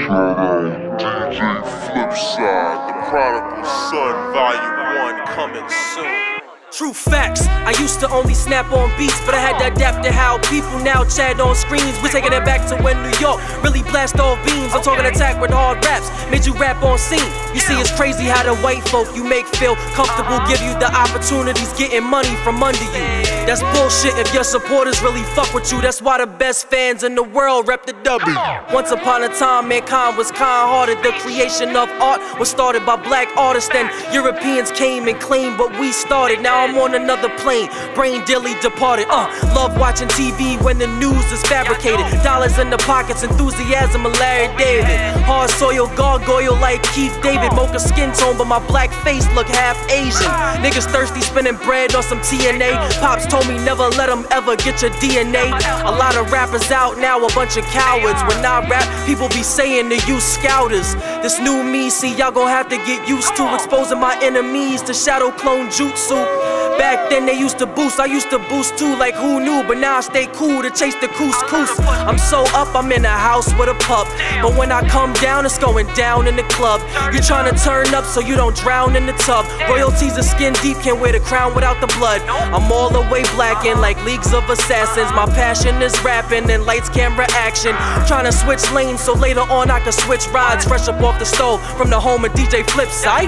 Shout out DJ Flipside, the Prodigal Son, Volume 1 coming soon. True facts, I used to only snap on beats, but I had to adapt to how people now chat on screens. We're taking it back to when New York really blast off beams. I'm talking attack with hard raps, made you rap on scene. You see, it's crazy how the white folk you make feel comfortable, give you the opportunities, getting money from under you. That's bullshit if your supporters really fuck with you. That's why the best fans in the world rep the W. Once upon a time, mankind was kind-hearted. The creation of art was started by black artists. Then Europeans came and claimed what we started. Now I'm on another plane, brain dearly departed. Love watching TV when the news is fabricated. Dollars in the pockets, enthusiasm of Larry David. Hard soil, gargoyle like Keith David. Mocha skin tone, but my black face look half Asian. Niggas thirsty, spinning bread on some TNA. Pops told me never let them ever get your DNA. A lot of rappers out now, a bunch of cowards. When I rap, people be saying to you scouters. This new me, see y'all gon' have to get used to exposing my enemies to shadow clone jutsu. Back then they used to boost, I used to boost too, like who knew? But now I stay cool to chase the couscous. I'm so up, I'm in a house with a pup. But when I come down, it's going down in the club. You tryna turn up so you don't drown in the tub. Royalties are skin deep, can't wear the crown without the blood. I'm all the way blackened like leagues of assassins. My passion is rapping and lights, camera, action. Tryna switch lanes so later on I can switch rides. Fresh up off the stove from the home of DJ Flipside.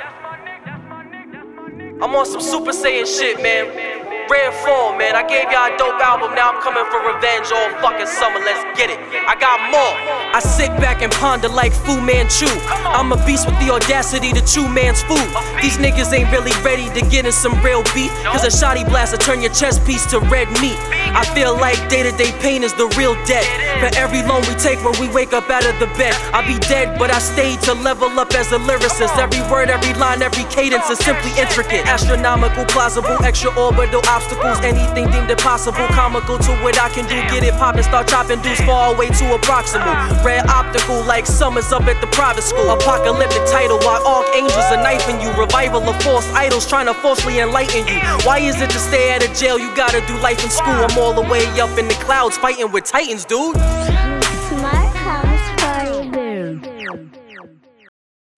I'm on some Super Saiyan shit, man. Rare form, man. I gave y'all a dope album, now I'm coming for revenge all fucking summer. Let's get it. I got more. I sit back and ponder like Fu Manchu. I'm a beast with the audacity to chew man's food. These niggas ain't really ready to get in some real beef, cause a shotty blast will turn your chest piece to red meat. I feel like day-to-day pain is the real debt. For every loan we take when we wake up out of the bed, I be dead, but I stayed to level up as a lyricist. Every word, every line, every cadence is simply intricate. Astronomical, plausible, extra-orbital obstacles, anything deemed impossible. Comical to what I can do, get it poppin', start chopping dudes far away to approximal. Rare optical like summers up at the private school. Apocalyptic title while archangels are knifing you. Revival of false idols trying to falsely enlighten you. Why is it to stay out of jail you gotta do life in school? I'm all the way up in the clouds fighting with titans, dude.